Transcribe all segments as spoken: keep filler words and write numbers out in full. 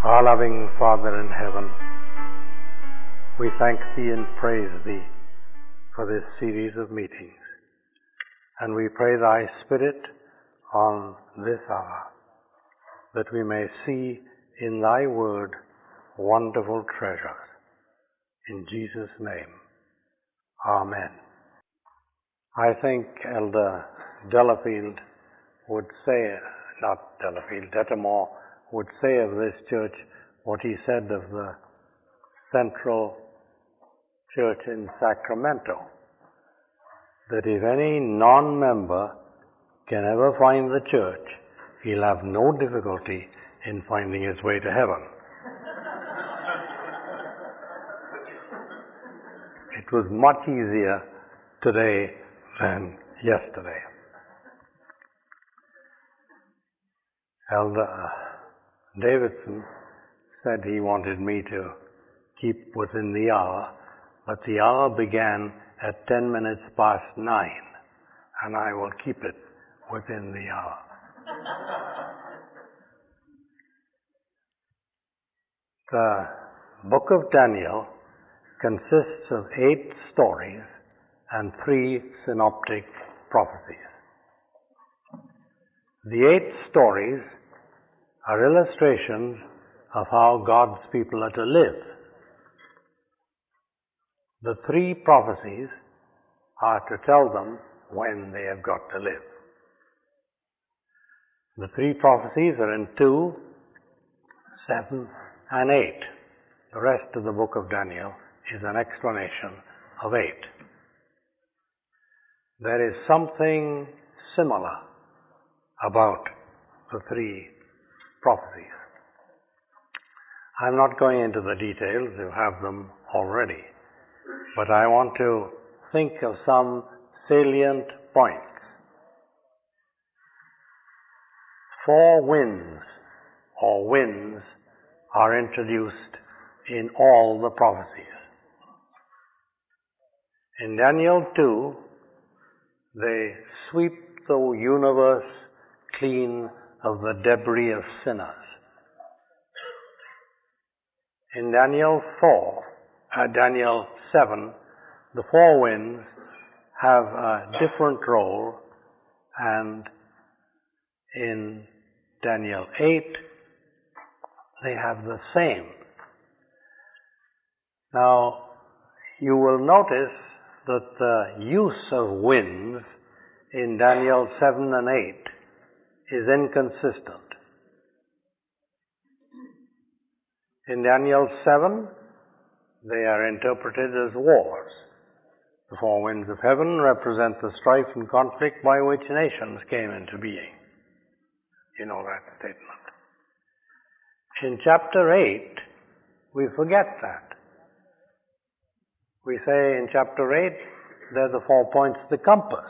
Our loving Father in heaven, we thank Thee and praise Thee for this series of meetings, and we pray Thy Spirit on this hour, that we may see in Thy Word wonderful treasures. In Jesus' name, Amen. I think Elder Delafield would say, not Delafield, Dettamore would say of this church what he said of the Central Church in Sacramento, that if any non-member can ever find the church, he'll have no difficulty in finding his way to heaven. It was much easier today than yesterday. Elder Davidson said he wanted me to keep within the hour, but the hour began at ten minutes past nine, and I will keep it within the hour. The book of Daniel consists of eight stories and three synoptic prophecies. The eight stories are illustrations of how God's people are to live. The three prophecies are to tell them when they have got to live. The three prophecies are in two, seven, and eight. The rest of the book of Daniel is an explanation of eight. There is something similar about the three prophecies. I'm not going into the details, you have them already, but I want to think of some salient points. Four winds, or winds, are introduced in all the prophecies. In Daniel two, they sweep the universe clean of the debris of sinners. In Daniel four, uh, Daniel seven, the four winds have a different role, and in Daniel eight, they have the same. Now, you will notice that the use of winds in Daniel seven and eight is inconsistent. In Daniel seven, they are interpreted as wars. The four winds of heaven represent the strife and conflict by which nations came into being. You know that statement. In chapter eight, we forget that. We say in chapter eight, they're the four points of the compass.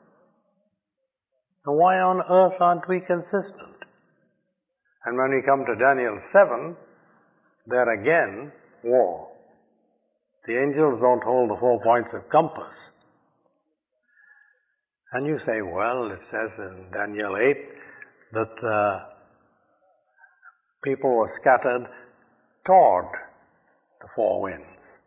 Now, why on earth aren't we consistent? And when we come to Daniel seven, there again, war. The angels don't hold the four points of compass. And you say, well, it says in Daniel eight that uh, people were scattered toward the four winds.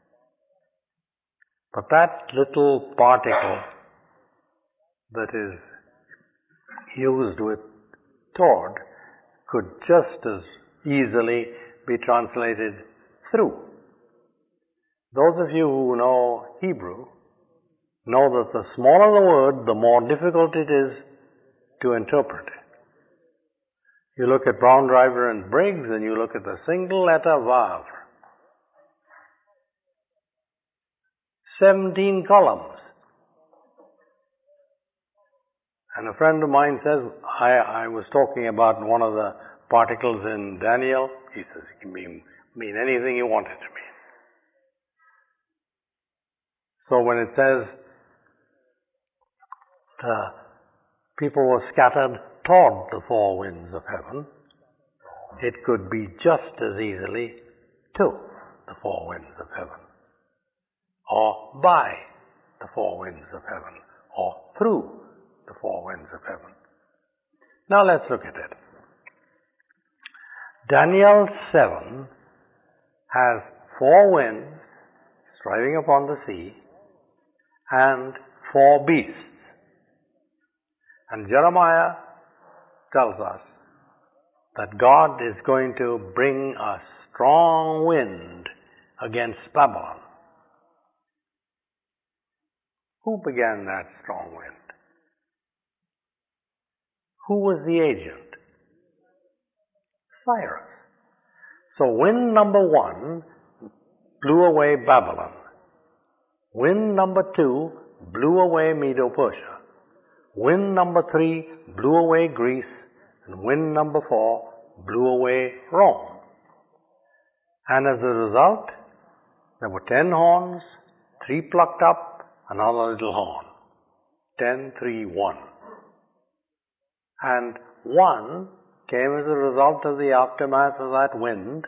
But that little particle that is used with toward could just as easily be translated through. Those of you who know Hebrew know that the smaller the word, the more difficult it is to interpret it. You look at Brown, Driver, and Briggs, and you look at the single letter Vav. Seventeen columns. And a friend of mine says, I, I was talking about one of the particles in Daniel. He says it can mean, mean anything you want it to mean. So when it says the people were scattered toward the four winds of heaven, it could be just as easily to the four winds of heaven, or by the four winds of heaven, or through the four winds of heaven. Now let's look at it. Daniel seven has four winds striving upon the sea and four beasts. And Jeremiah tells us that God is going to bring a strong wind against Babylon. Who began that strong wind? Who was the agent? Cyrus. So wind number one blew away Babylon. Wind number two blew away Medo-Persia. Wind number three blew away Greece. And wind number four blew away Rome. And as a result, there were ten horns, three plucked up, another little horn. Ten, three, one. And one came as a result of the aftermath of that wind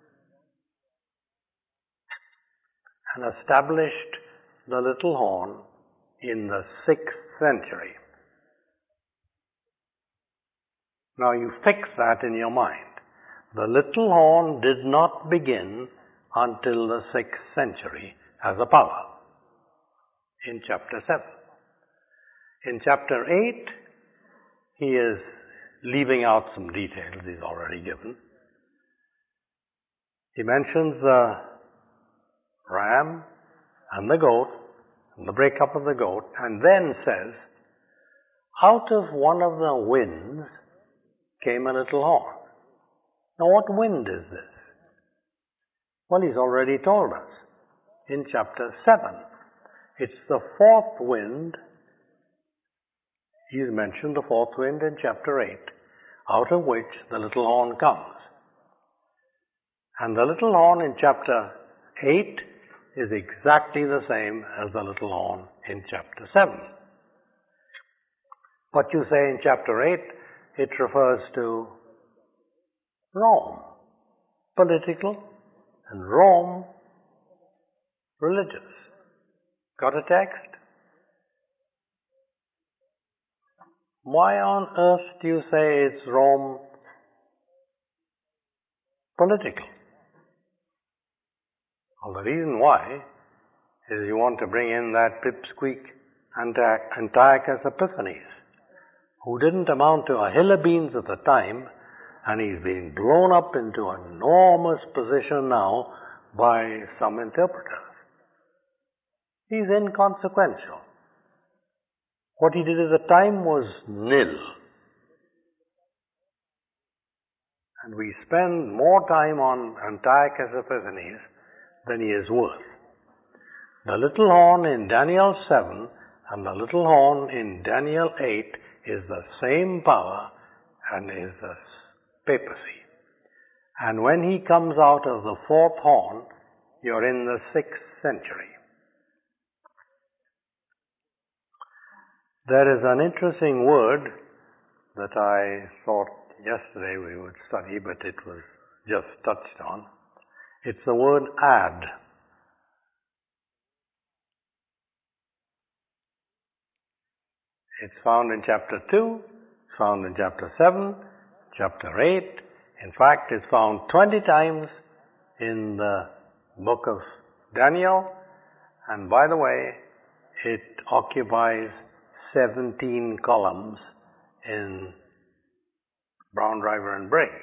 and established the little horn in the sixth century. Now you fix that in your mind. The little horn did not begin until the sixth century as a power in chapter seven. In chapter eight, he is leaving out some details he's already given. He mentions the ram and the goat and the breakup of the goat, and then says, out of one of the winds came a little horn. Now what wind is this? Well, he's already told us in chapter seven. It's the fourth wind. He's mentioned the fourth wind in chapter eight, out of which the little horn comes. And the little horn in chapter eight is exactly the same as the little horn in chapter seven. But you say in chapter eight, it refers to Rome, political, and Rome, religious. Got a text? Why on earth do you say it's Rome political? Well, the reason why is you want to bring in that pipsqueak Antiochus Epiphanes, who didn't amount to a hill of beans at the time, and he's being blown up into an enormous position now by some interpreters. He's inconsequential. What he did at the time was nil. And we spend more time on Antiochus Epiphanes than he is worth. The little horn in Daniel seven and the little horn in Daniel eight is the same power and is the papacy. And when he comes out of the fourth horn, you're in the sixth century. There is an interesting word that I thought yesterday we would study, but it was just touched on. It's the word add. It's found in chapter two, it's found in chapter seven, chapter eight. In fact, it's found twenty times in the book of Daniel. And by the way, it occupies seventeen columns in Brown, Driver and Briggs.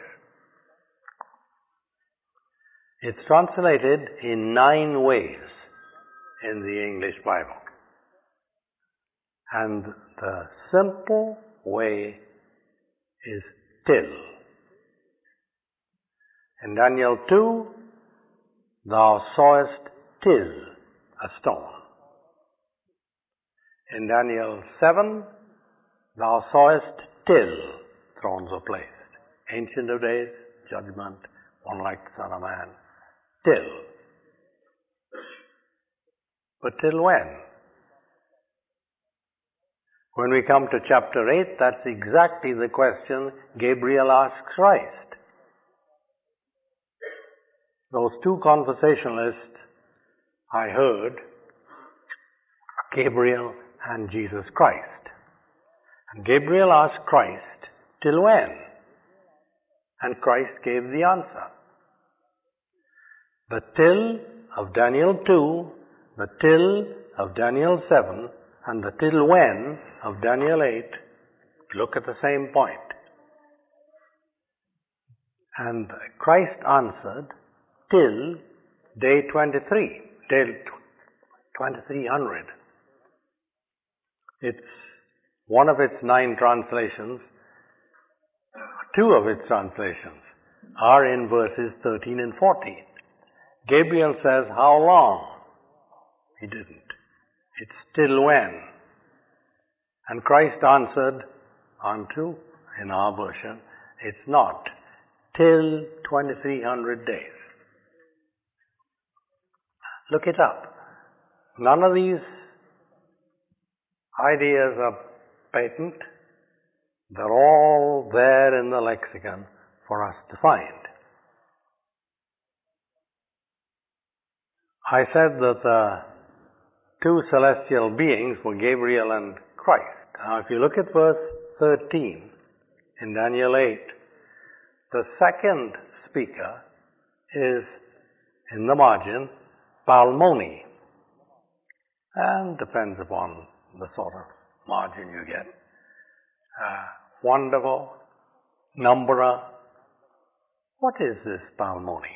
It's translated in nine ways in the English Bible. And the simple way is till. In Daniel two, thou sawest till a stone. In Daniel seven, thou sawest till thrones are placed. Ancient of Days, judgment, one like the Son of Man. Till. But till when? When we come to chapter eight, that's exactly the question Gabriel asks Christ. Those two conversationalists I heard, Gabriel and Jesus Christ. And Gabriel asked Christ, till when? And Christ gave the answer. The till of Daniel two, the till of Daniel seven, and the till when of Daniel eight look at the same point. And Christ answered till day twenty-three, till twenty-three hundred. It's one of its nine translations. Two of its translations are in verses thirteen and fourteen. Gabriel says, how long? He didn't. It's till when? And Christ answered, unto, in our version, it's not. Till twenty-three hundred days. Look it up. None of these ideas are patent. They're all there in the lexicon for us to find. I said that the two celestial beings were Gabriel and Christ. Now if you look at verse thirteen in Daniel eight, the second speaker is, in the margin, Palmoni. And depends upon the sort of margin you get. Uh, wonderful, numberer. What is this Palmoni?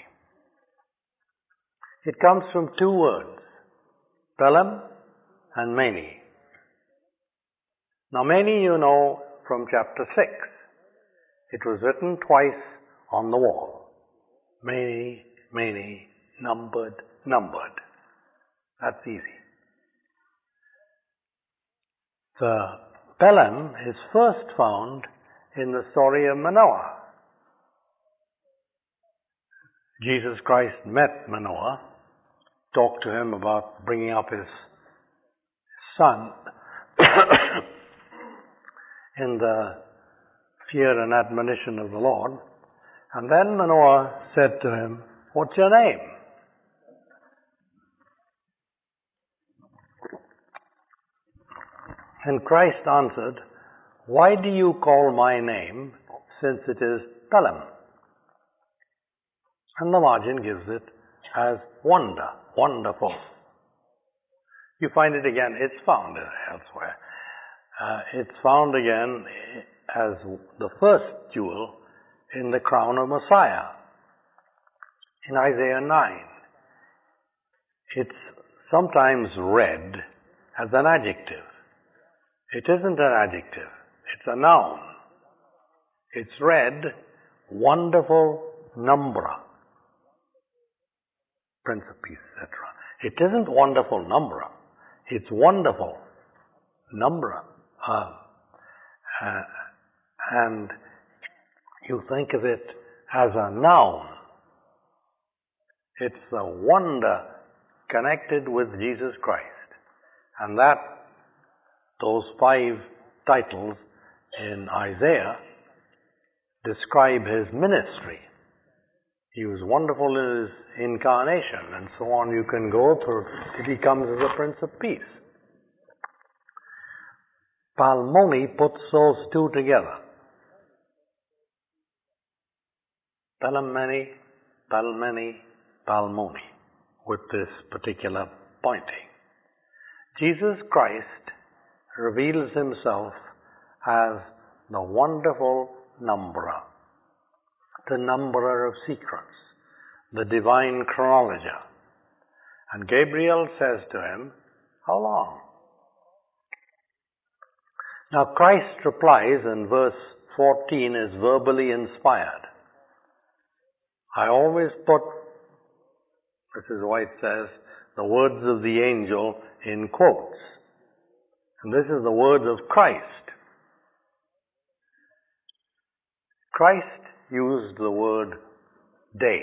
It comes from two words, Pelem and Mene. Now Mene you know from chapter six. It was written twice on the wall. Mene, Mene, numbered, numbered. That's easy. The Pelem is first found in the story of Manoah. Jesus Christ met Manoah, talked to him about bringing up his son in the fear and admonition of the Lord. And then Manoah said to him, what's your name? And Christ answered, why do you call my name, since it is Pelem? And the margin gives it as wonder, wonderful. You find it again, it's found elsewhere. Uh, it's found again as the first jewel in the crown of Messiah, in Isaiah nine. It's sometimes read as an adjective. It isn't an adjective, it's a noun. It's read, wonderful numberer, Prince of Peace, et cetera. It isn't wonderful numberer, it's wonderful numberer. Uh, uh, and you think of it as a noun. It's the wonder connected with Jesus Christ. And that, those five titles in Isaiah describe his ministry. He was wonderful in his incarnation, and so on you can go till he comes as a Prince of Peace. Palmoni puts those two together. Palameni, Palmeni, Palmoni, with this particular pointing. Jesus Christ reveals himself as the wonderful numberer, the numberer of secrets, the divine chronologer. And Gabriel says to him, how long? Now Christ replies, and verse fourteen is verbally inspired. I always put, Missus White says, the words of the angel in quotes. And this is the words of Christ. Christ used the word day.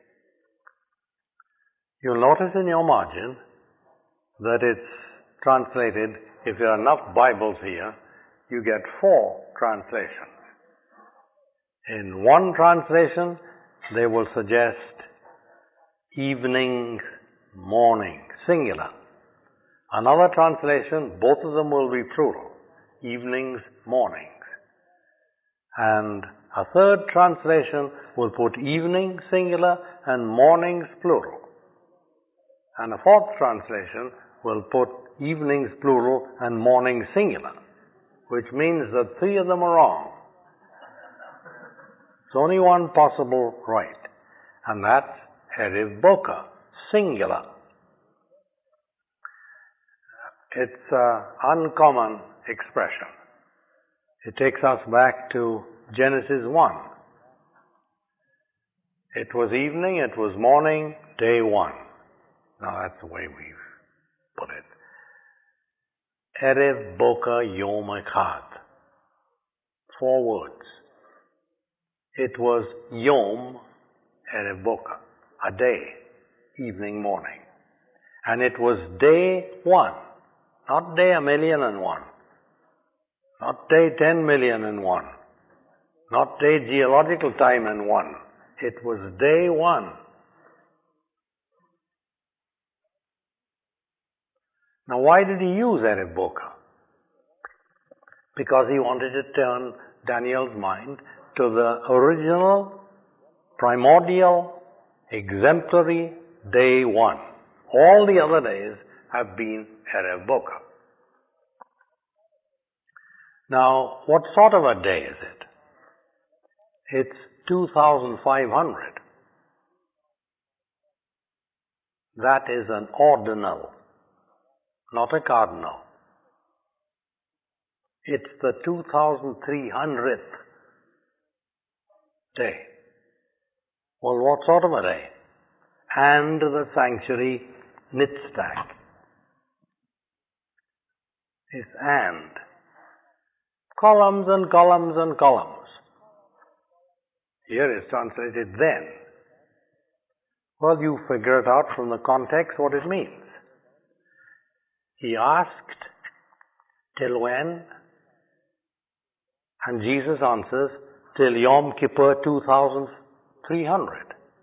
You'll notice in your margin that it's translated, if there are enough Bibles here, you get four translations. In one translation, they will suggest evening, morning, singular. Another translation, both of them will be plural, evenings, mornings. And A third translation will put evening singular and mornings plural. And a fourth translation will put evenings plural and mornings singular, which means that three of them are wrong. There's only one possible right, and that's Erev Boker, singular. It's an uncommon expression. It takes us back to Genesis one. It was evening, it was morning, day one. Now that's the way we've put it. Erev Boker Yom Echad. Four words. It was Yom Erev Boker, a day, evening, morning. And it was day one, not day a million and one, not day ten million and one, not day geological time and one. It was day one. Now why did he use Erev Boker? Because he wanted to turn Daniel's mind to the original, primordial, exemplary day one. All the other days have been Erev Boker. Now, what sort of a day is it? It's two thousand five hundred. That is an ordinal, not a cardinal. It's the two thousand three hundredth day. Well, what sort of a day? And the sanctuary Nitztak. It's and. Columns and columns and columns. Here is translated then. Well, you figure it out from the context what it means. He asked, till when? And Jesus answers, till Yom Kippur two thousand three hundred.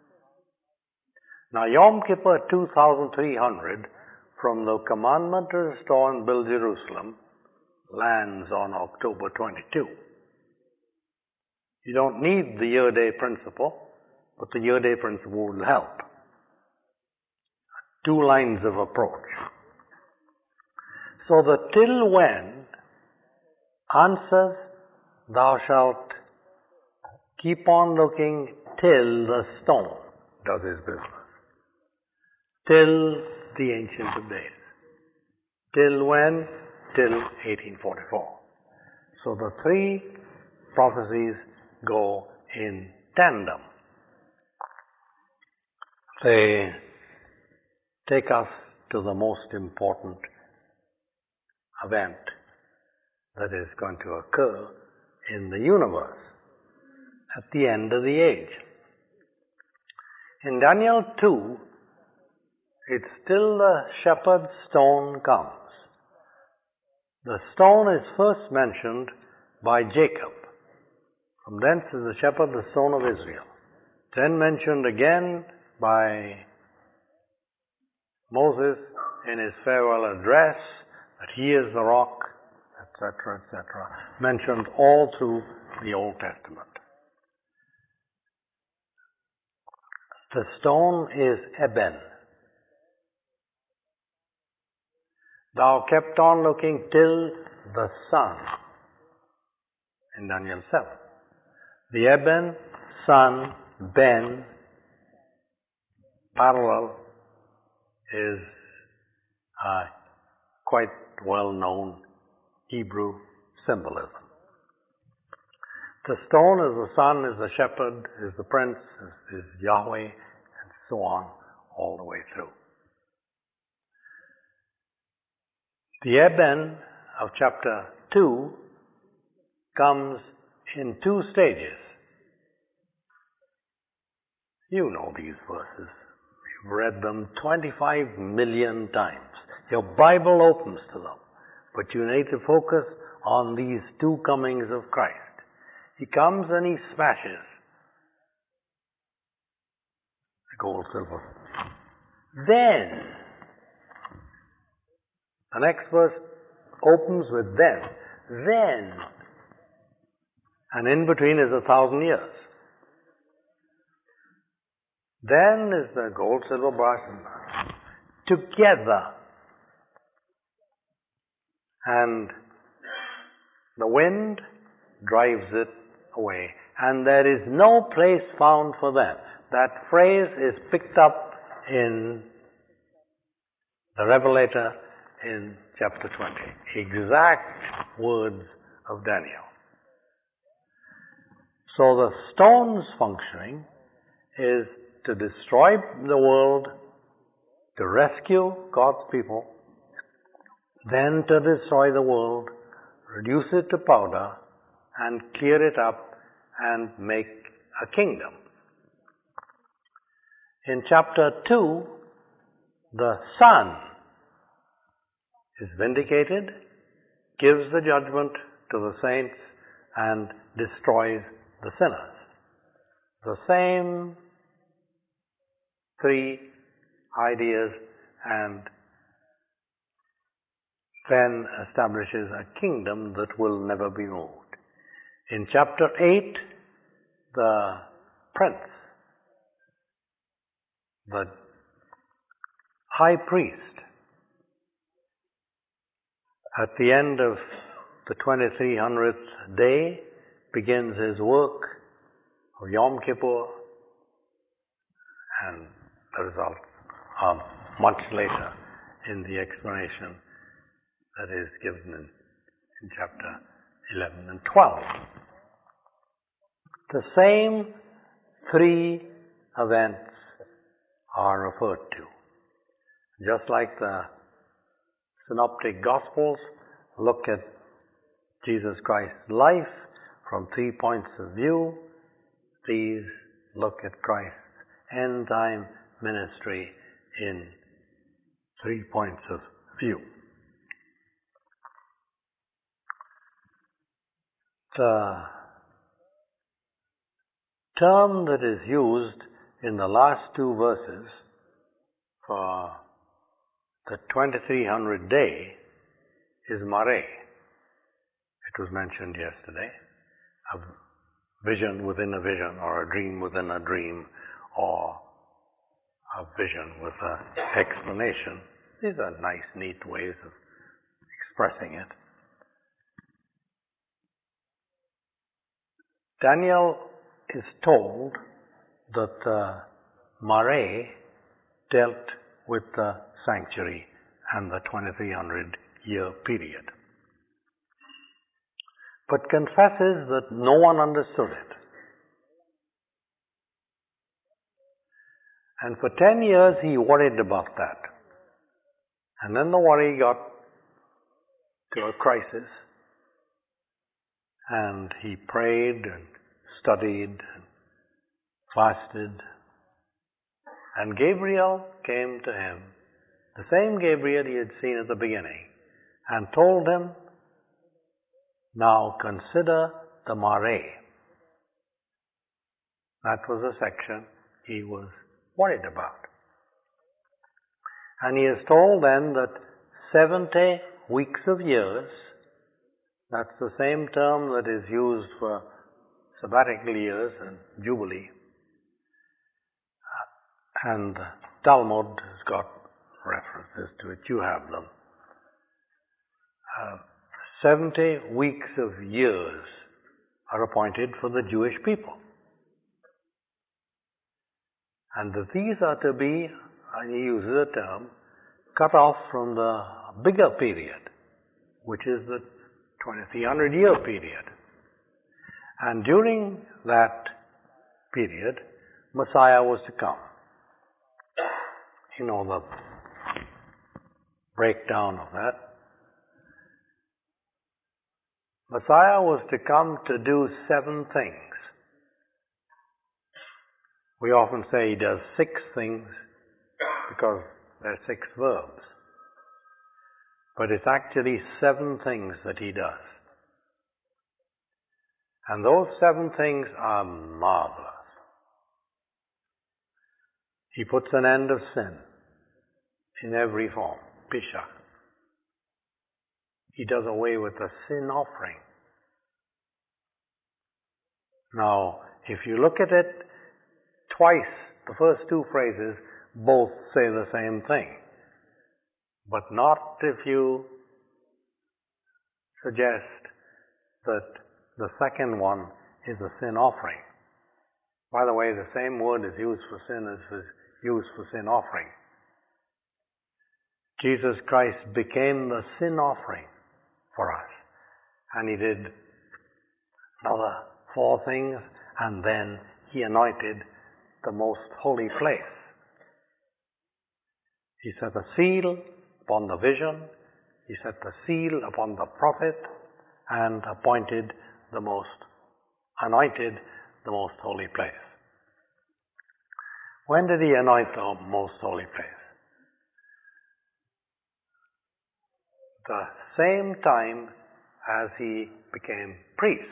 Now Yom Kippur two thousand three hundred, from the commandment to restore and build Jerusalem, lands on October twenty-second. You don't need the year-day principle, but the year-day principle will help. Two lines of approach. So the till when answers, thou shalt keep on looking till the stone does his business. Till the Ancient of Days. Till when? Till eighteen forty-four. So the three prophecies go in tandem. They take us to the most important event that is going to occur in the universe at the end of the age. In Daniel two, it's still the shepherd's stone comes. The stone is first mentioned by Jacob. From thence is the shepherd, the stone of Israel. Then mentioned again by Moses in his farewell address, that he is the rock, et cetera, et cetera. Mentioned all through the Old Testament. The stone is Eben. Thou kept on looking till the sun, in Daniel seven. The Eben, sun, Ben, parallel is a quite well-known Hebrew symbolism. The stone is the sun, is the shepherd, is the prince, is, is Yahweh, and so on, all the way through. The Eben of chapter two comes in two stages. You know these verses. You've read them twenty-five million times. Your Bible opens to them. But you need to focus on these two comings of Christ. He comes and he smashes the gold, silver. Then, the next verse opens with then. Then, and in between is a thousand years. Then is the gold, silver, brass, and iron together. And the wind drives it away. And there is no place found for them. That phrase is picked up in the Revelator in chapter twenty. Exact words of Daniel. So the stone's functioning is to destroy the world, to rescue God's people, then to destroy the world, reduce it to powder, and clear it up and make a kingdom. In chapter two, the Son is vindicated, gives the judgment to the saints, and destroys the sinners. The same three ideas, and then establishes a kingdom that will never be moved. In chapter eight, the prince, the high priest, at the end of the twenty-three hundredth day, begins his work of Yom Kippur, and the results are much later in the explanation that is given in, in chapter eleven and twelve. The same three events are referred to. Just like the Synoptic Gospels look at Jesus Christ's life from three points of view, these look at Christ's end-time ministry in three points of view. The term that is used in the last two verses for the twenty-three hundred day is mare. It was mentioned yesterday. A vision within a vision, or a dream within a dream, or a vision with an explanation. These are nice, neat ways of expressing it. Daniel is told that the mare dealt with the sanctuary and the twenty-three hundred year period, but confesses that no one understood it. And for ten years he worried about that. And then the worry got to a crisis, and he prayed and studied and fasted. And Gabriel came to him, the same Gabriel he had seen at the beginning, and told him, now consider the mare. That was the section he was worried about. And he is told then that seventy weeks of years, that's the same term that is used for sabbatical years and jubilee, and the Talmud has got references to it, you have them. Uh, seventy weeks of years are appointed for the Jewish people. And that these are to be, and he uses a term, cut off from the bigger period, which is the twenty-three hundred year period. And during that period, Messiah was to come. You know the breakdown of that. Messiah was to come to do seven things. We often say he does six things because there are six verbs. But it's actually seven things that he does. And those seven things are marvelous. He puts an end of sin in every form, pisha. He does away with the sin offering. Now, if you look at it twice, the first two phrases both say the same thing, but not if you suggest that the second one is a sin offering. By the way, the same word is used for sin as is used for sin offering. Jesus Christ became the sin offering for us, and He did another four things, and then He anointed the most holy place. He set a seal upon the vision, He set the seal upon the prophet, and appointed the most, anointed the most holy place. When did He anoint the most holy place? The same time as He became priest.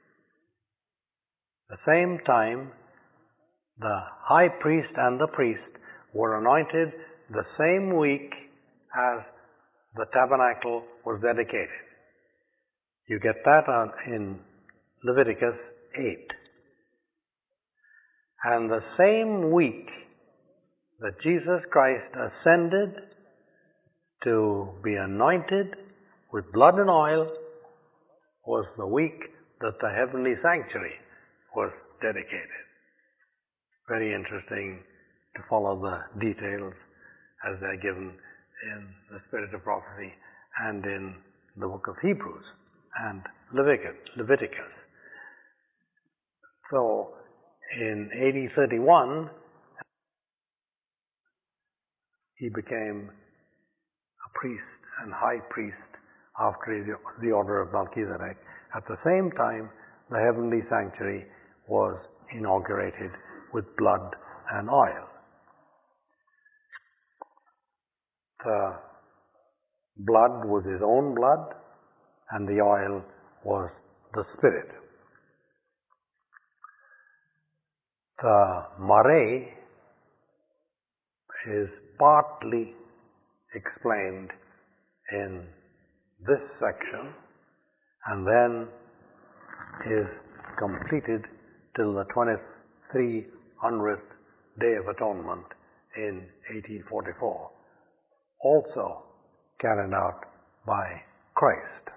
The same time the high priest and the priest were anointed the same week as the tabernacle was dedicated. You get that in Leviticus eight. And the same week that Jesus Christ ascended to be anointed with blood and oil was the week that the heavenly sanctuary was dedicated. Very interesting to follow the details as they're given in the Spirit of Prophecy and in the book of Hebrews and Leviticus. So, in A D thirty-one, He became a priest and high priest after the order of Melchizedek. At the same time, the heavenly sanctuary was inaugurated with blood and oil. The blood was His own blood, and the oil was the Spirit. The Mare is partly explained in this section, and then is completed till the twenty-three hundredth Day of Atonement in eighteen forty-four, also carried out by Christ.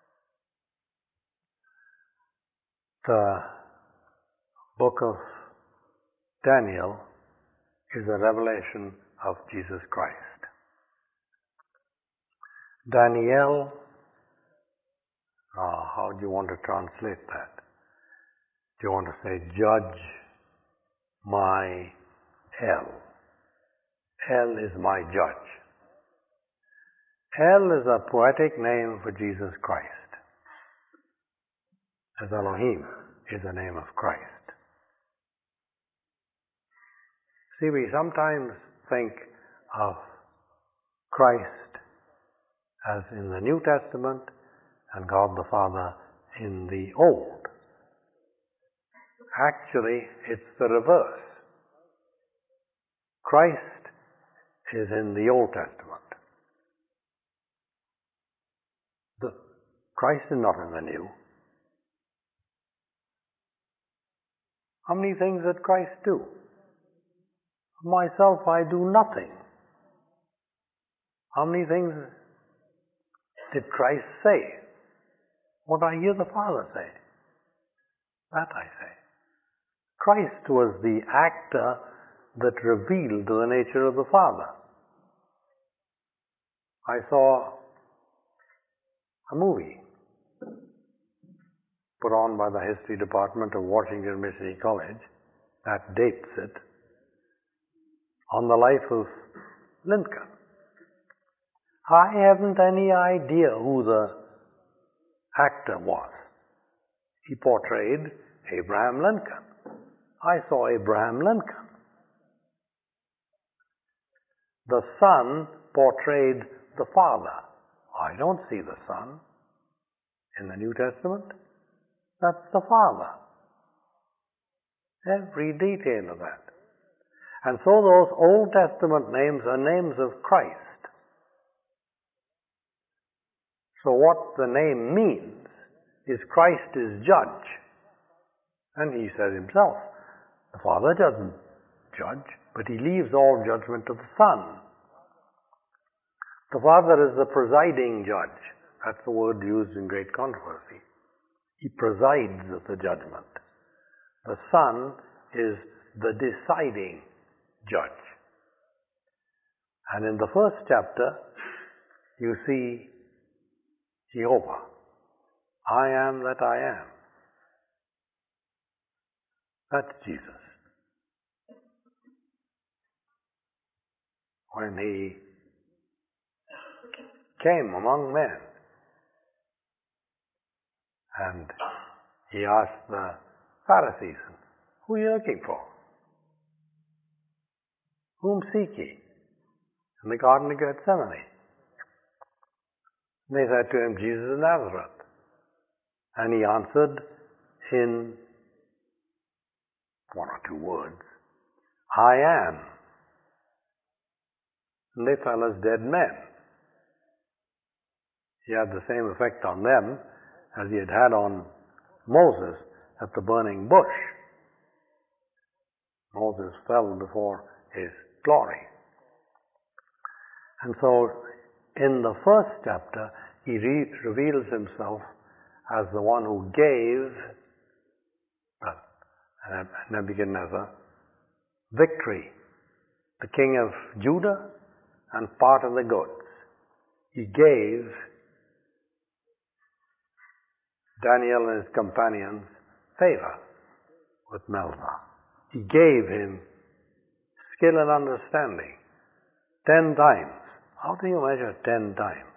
The book of Daniel is a revelation of Jesus Christ. Daniel, uh, how do you want to translate that? Do you want to say, judge my El? El is my judge. El is a poetic name for Jesus Christ, as Elohim is the name of Christ. See, we sometimes think of Christ as in the New Testament and God the Father in the Old. Actually, it's the reverse. Christ is in the Old Testament. The, Christ is not in the New. How many things did Christ do? Myself, I do nothing. How many things did Christ say? What I hear the Father say, that I say. Christ was the actor that revealed the nature of the Father. I saw a movie put on by the History Department of Washington Missionary College that dates it, on the life of Lincoln. I haven't any idea who the actor was. He portrayed Abraham Lincoln. I saw Abraham Lincoln. The Son portrayed the Father. I don't see the Son in the New Testament. That's the Father. Every detail of that. And so those Old Testament names are names of Christ. So what the name means is Christ is judge. And he said himself, the Father doesn't judge, but he leaves all judgment to the Son. The Father is the presiding judge. That's the word used in great controversy. He presides at the judgment. The Son is the deciding judge. And in the first chapter, you see Jehovah. I am that I am. That's Jesus. When he came among men and he asked the Pharisees, who are you looking for? Whom seek ye? In the Garden of Gethsemane. They said to him, Jesus of Nazareth. And he answered in one or two words, I am. And they fell as dead men. He had the same effect on them as he had had on Moses at the burning bush. Moses fell before his glory. And so, in the first chapter, he re- reveals himself as the one who gave uh, Nebuchadnezzar victory, the king of Judah and part of the goods. He gave Daniel and his companions favor with Melzar. He gave him skill and understanding ten times. How do you measure ten times?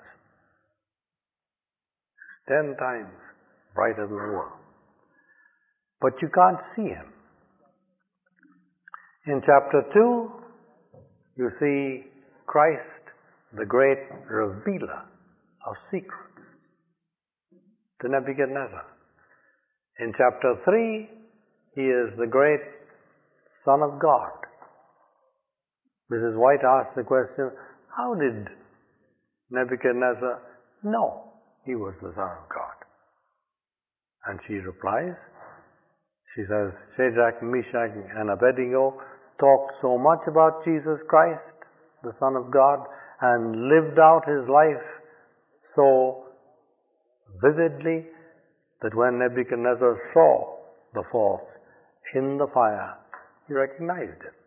Ten times brighter than the world. But you can't see him. In chapter two, you see Christ, the great revealer of secrets, to Nebuchadnezzar. In chapter three, he is the great Son of God. Missus White asked the question, how did Nebuchadnezzar know he was the Son of God? And she replies, she says, Shadrach, Meshach, and Abednego talked so much about Jesus Christ, the Son of God, and lived out his life so vividly that when Nebuchadnezzar saw the fourth in the fire, he recognized it.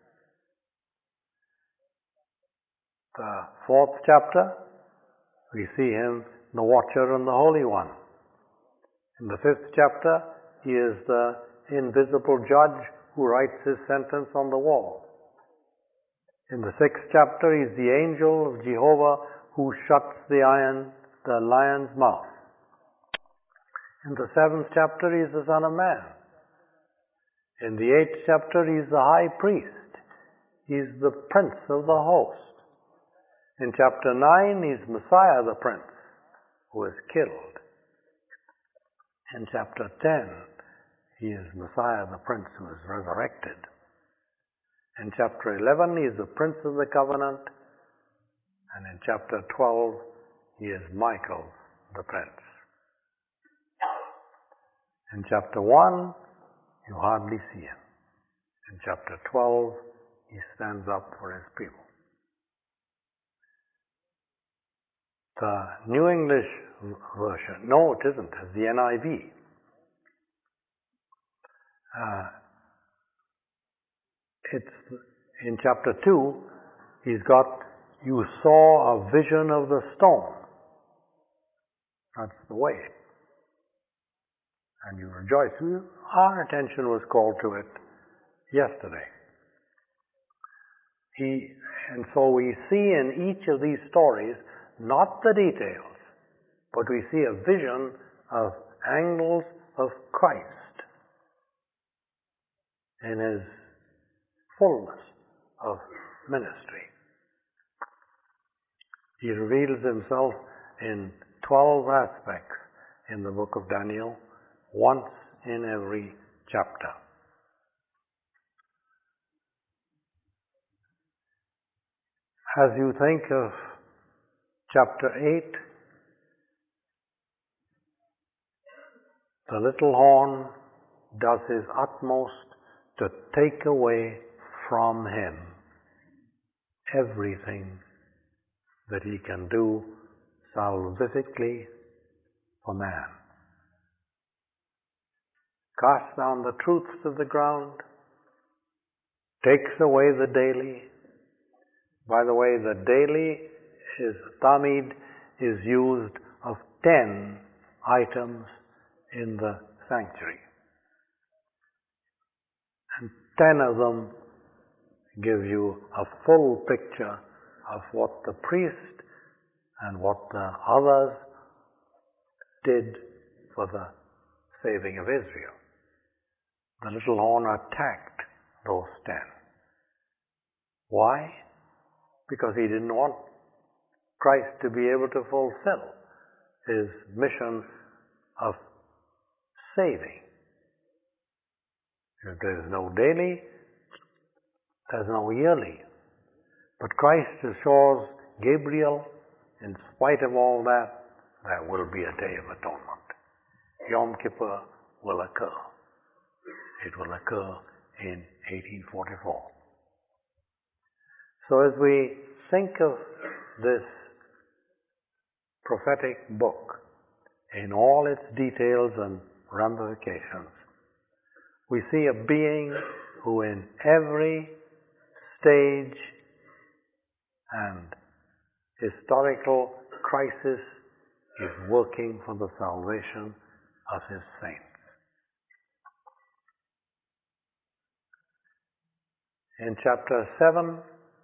The fourth chapter, we see him, the watcher and the Holy One. In the fifth chapter, he is the invisible judge who writes his sentence on the wall. In the sixth chapter, he is the angel of Jehovah who shuts the iron, the lion's mouth. In the seventh chapter, he is the Son of Man. In the eighth chapter, he is the high priest. He is the prince of the host. In chapter nine, he is Messiah the prince, who is killed. In chapter ten, he is Messiah the prince, who is resurrected. In chapter eleven, he is the prince of the covenant. And in chapter twelve, he is Michael the prince. In chapter one, you hardly see him. In chapter twelve, he stands up for his people. The New English version, no, it isn't, it's the N I V. Uh, it's in chapter two, he's got, you saw a vision of the stone. That's the way. And you rejoice. Our attention was called to it yesterday. He, and so we see in each of these stories not the details, but we see a vision of angles of Christ in his fullness of ministry. He reveals himself in twelve aspects in the book of Daniel, once in every chapter. As you think of chapter eight, the little horn does his utmost to take away from him everything that he can do salvifically for man. Casts down the truth to the ground, takes away the daily. By the way, the daily is, tamid is used of ten items in the sanctuary. And ten of them give you a full picture of what the priest and what the others did for the saving of Israel. The little horn attacked those ten. Why? Because he didn't want Christ to be able to fulfill his mission of saving. If there is no daily, there's no yearly. But Christ assures Gabriel, in spite of all that, there will be a day of atonement. Yom Kippur will occur. It will occur in eighteen forty-four. So as we think of this prophetic book in all its details and ramifications, we see a being who in every stage and historical crisis is working for the salvation of his saints. In chapter seven,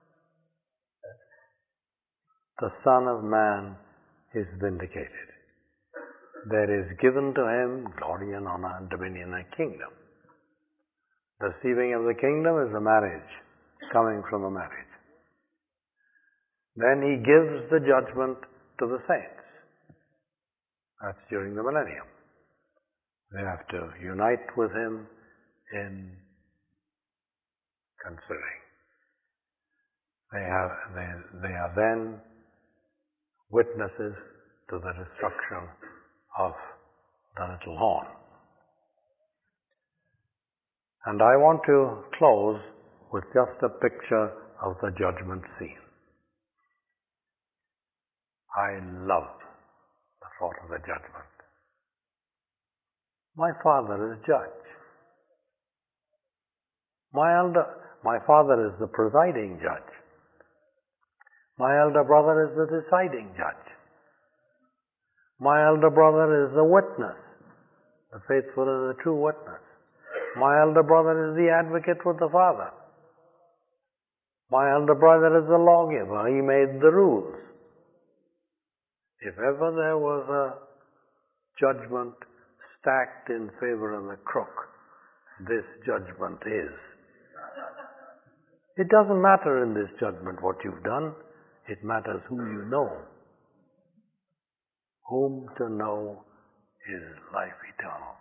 the Son of Man is vindicated. There is given to him glory and honor and dominion and kingdom. The receiving of the kingdom is a marriage, coming from a marriage. Then he gives the judgment to the saints. That's during the millennium. They have to unite with him in considering. They have they, they are then witnesses to the destruction of the little horn. And I want to close with just a picture of the judgment scene. I love the thought of the judgment. My father is judge. My elder, my father is the presiding judge. My elder brother is the deciding judge. My elder brother is the witness, the faithful and the true witness. My elder brother is the advocate with the Father. My elder brother is the lawgiver. He made the rules. If ever there was a judgment stacked in favor of the crook, this judgment is. It doesn't matter in this judgment what you've done. It matters who you know. Whom to know is life eternal.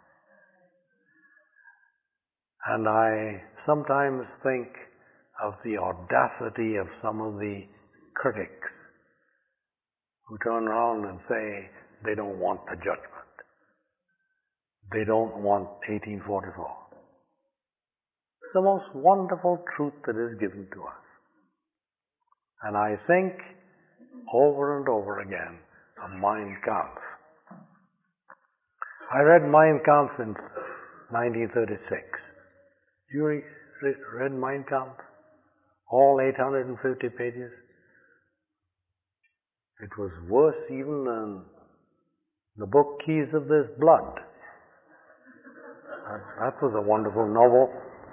And I sometimes think of the audacity of some of the critics who turn around and say they don't want the judgment. They don't want eighteen forty-four. It's the most wonderful truth that is given to us. And I think over and over again of Mein Kampf. I read Mein Kampf in nineteen thirty-six. You re- read Mein Kampf? All eight hundred fifty pages? It was worse even than the book Keys of This Blood. That, that was a wonderful novel.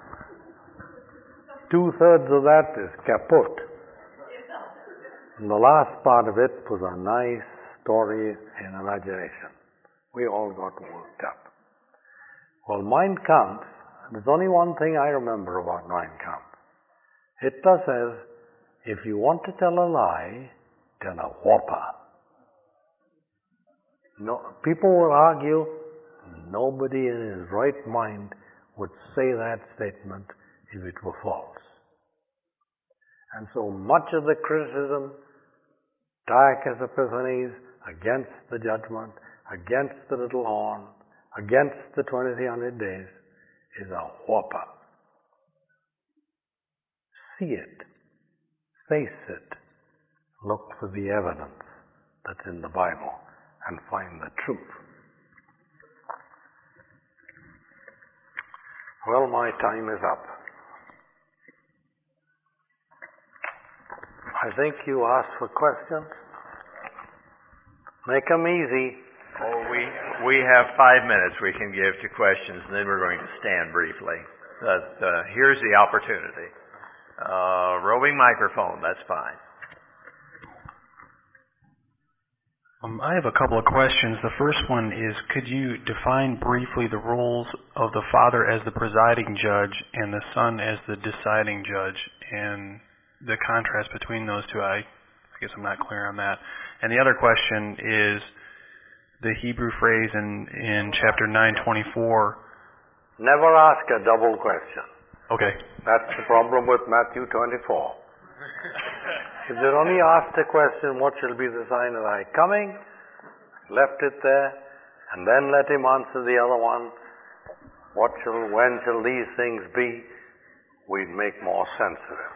Two-thirds of that is kaput. And the last part of it was a nice story in imagination. We all got worked up. Well, Mein Kampf, there's only one thing I remember about Mein Kampf. Hitler says, if you want to tell a lie, tell a whopper. No, people will argue, nobody in his right mind would say that statement if it were false. And so much of the criticism, Antiochus Epiphanes, against the judgment, against the little horn, against the twenty-three hundred days, is a whopper. See it, face it, look for the evidence that's in the Bible and find the truth. Well, my time is up. I think you asked for questions. Make them easy. Oh, we we have five minutes we can give to questions, and then we're going to stand briefly. But, uh, here's the opportunity. Uh, roving microphone, that's fine. Um, I have a couple of questions. The first one is, could you define briefly the roles of the Father as the presiding judge and the Son as the deciding judge, and the contrast between those two? I, I guess I'm not clear on that. And the other question is the Hebrew phrase in, in chapter nine twenty-four. Never ask a double question. Okay. That's the problem with Matthew twenty-four. If they'd only asked the question, what shall be the sign of thy coming? Left it there, and then let him answer the other one. What shall, when shall these things be? We'd make more sense of it.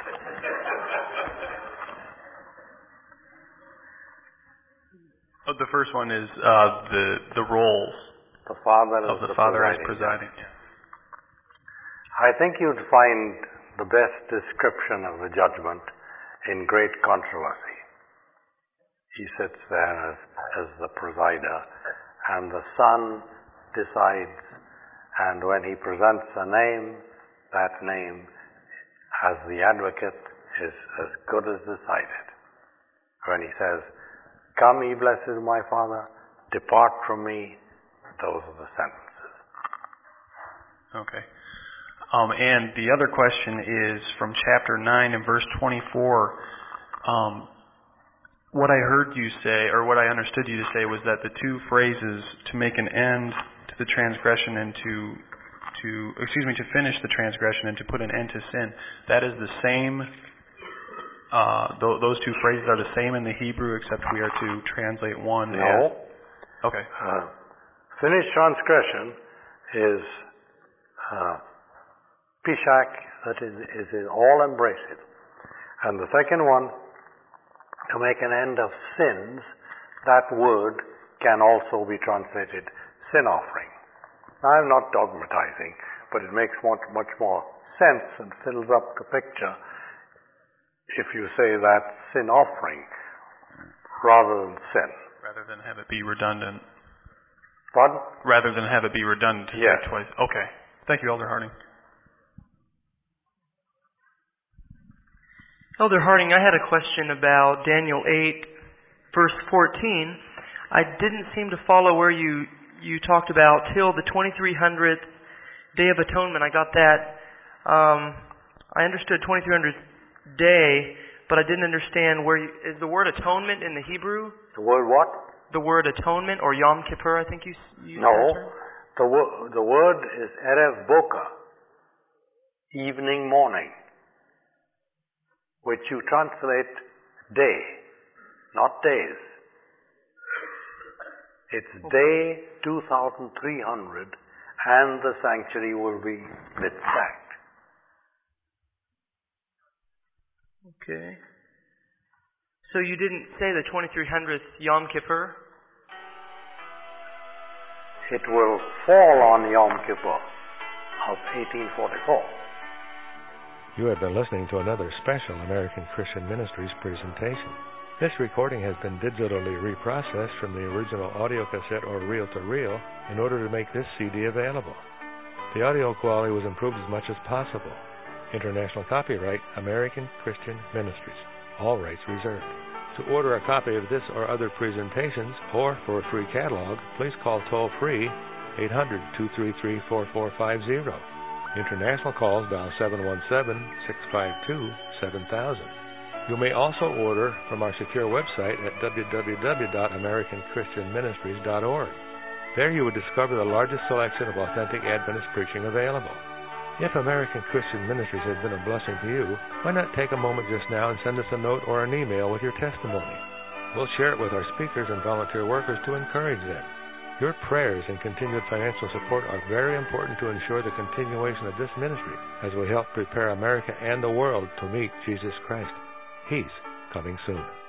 Oh, the first one is uh, the the roles the Father of the, the Father as presiding. presiding. Yeah. I think you'd find the best description of the judgment in great controversy. He sits there as, as the presider, and the Son decides, and when he presents a name, that name, as the advocate, is as good as decided. When he says, "Come, ye blessed of my Father, depart from me," those are the sentences. Okay. Um, and the other question is from chapter nine and verse twenty-four. Um, what I heard you say, or what I understood you to say, was that the two phrases, to make an end to the transgression and to, to excuse me, to finish the transgression and to put an end to sin, that is the same, uh, th- those two phrases are the same in the Hebrew, except we are to translate one no. as... Okay. Uh, finished transgression is... Uh, Pishak, that is, is in all embracing. And the second one, to make an end of sins, that word can also be translated sin offering. Now, I'm not dogmatizing, but it makes much, much more sense and fills up the picture if you say that sin offering rather than sin. Rather than have it be redundant. Pardon? Rather than have it be redundant to yes. say twice. Okay. Thank you, Elder Harding. Elder Harding, I had a question about Daniel eight, verse fourteen. I didn't seem to follow where you, you talked about till the twenty-three hundredth Day of Atonement. I got that. Um, I understood twenty-three hundredth day, but I didn't understand where you, is the word atonement in the Hebrew? The word what? The word atonement, or Yom Kippur, I think you used no, that term. the wo- the word is Erev Boka, evening, morning, which you translate day, not days. It's day two thousand three hundred, and the sanctuary will be lit back. Okay. So you didn't say the twenty-three hundredth Yom Kippur? It will fall on Yom Kippur of eighteen forty-four. You have been listening to another special American Christian Ministries presentation. This recording has been digitally reprocessed from the original audio cassette or reel-to-reel in order to make this C D available. The audio quality was improved as much as possible. International copyright, American Christian Ministries. All rights reserved. To order a copy of this or other presentations, or for a free catalog, please call toll-free eight hundred, two three three, four four five zero. International calls dial seven one seven, six five two, seven thousand. You may also order from our secure website at w w w dot american christian ministries dot org. There you will discover the largest selection of authentic Adventist preaching available. If American Christian Ministries has been a blessing to you, why not take a moment just now and send us a note or an email with your testimony? We'll share it with our speakers and volunteer workers to encourage them. Your prayers and continued financial support are very important to ensure the continuation of this ministry as we help prepare America and the world to meet Jesus Christ. He's coming soon.